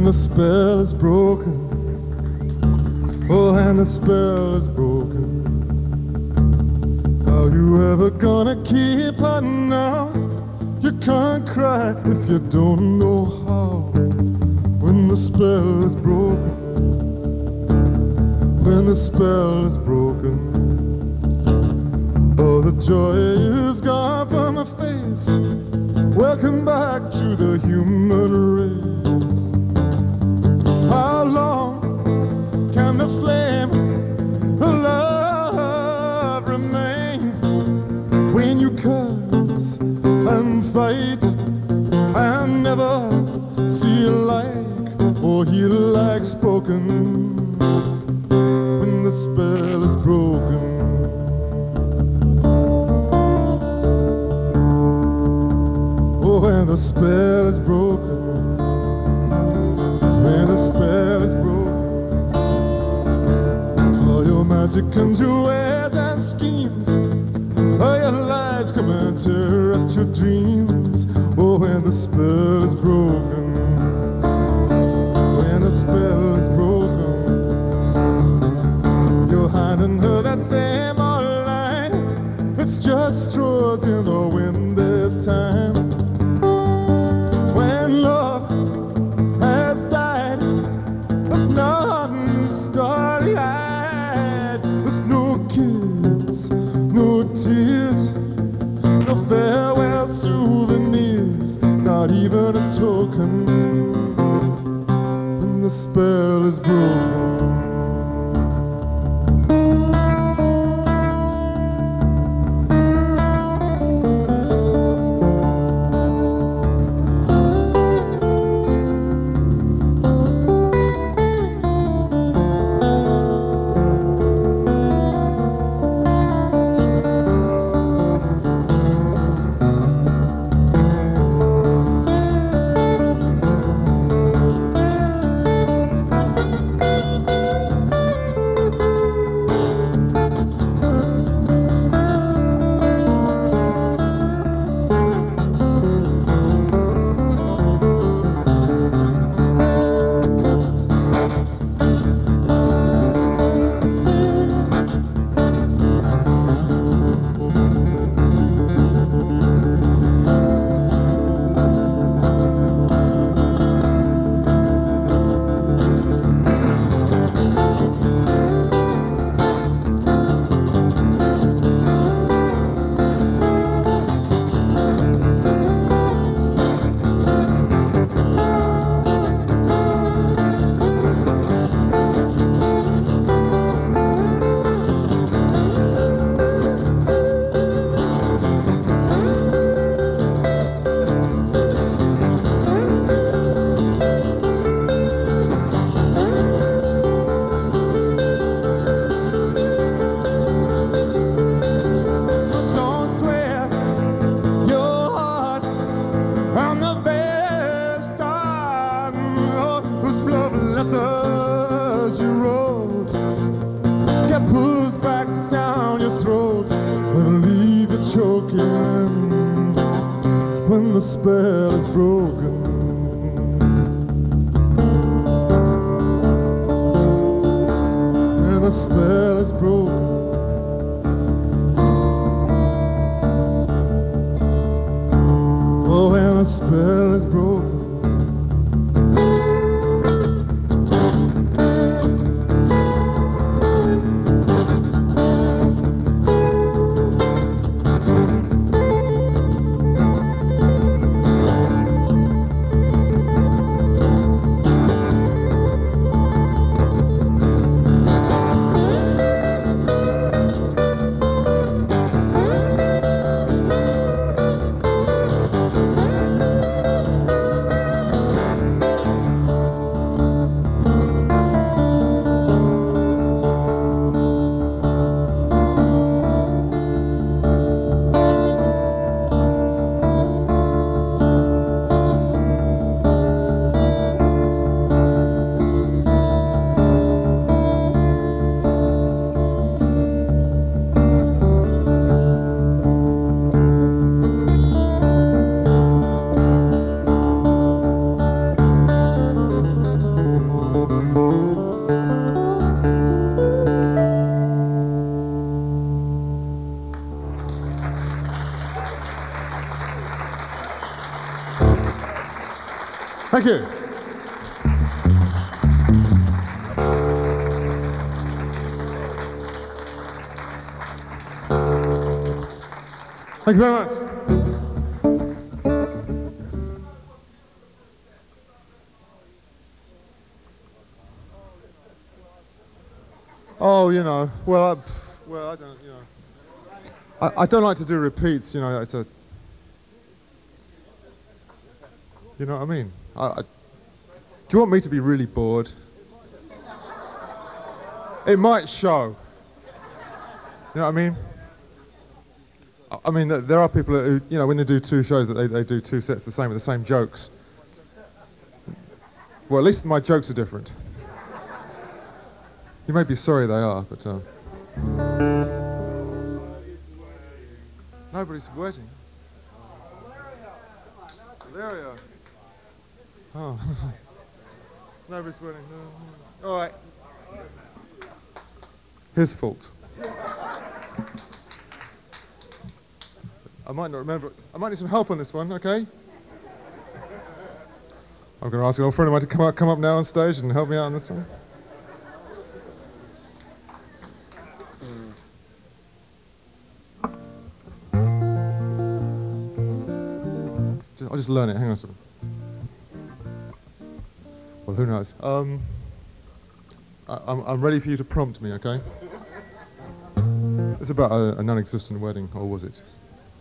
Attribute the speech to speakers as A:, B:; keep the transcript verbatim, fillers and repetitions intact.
A: the spell is broken. Oh, and the spell is broken. How you ever gonna keep her now? You can't cry if you don't know how. When the spell is broken, when the spell is broken, oh, the joy is gone from her face. Welcome back to the human race. How long can the flame of love remain when you curse and fight and never see a like or hear like spoken? When the spell is broken, oh, when the spell is broken, when the spell is broken, all your magic comes your ways and schemes, all your lies come and tear at your dreams. Oh, when the spell is broken, when the spell is broken, you're hiding her that same old line. It's just straws in the wind this time. When love has died, there's nothing starry-eyed. There's no kiss, no tears, no farewell souvenirs, not even a token. When the spell is broken, when the spell is broken, when the spell is broken, oh, when the spell is broken. Thank you. Thank you very much. Oh, you know, well, I, pff, well, I don't, you know, I, I don't like to do repeats. You know, it's a, you know what I mean. I, I, do you want me to be really bored? It might show. You know what I mean? I, I mean, there are people who, you know, when they do two shows, that they, they do two sets the same with the same jokes. Well, at least my jokes are different. You may be sorry they are, but. Uh, Nobody's wedding. Valeria. Oh. Nobody's wedding. No. All right. His fault. I might not remember. I might need some help on this one, okay? I'm going to ask an old friend of mine to come up, come up now on stage and help me out on this one. I'll just learn it. Hang on a second. Well, who knows? Um, I, I'm, I'm ready for you to prompt me, okay? It's about a, a non-existent wedding, or was it?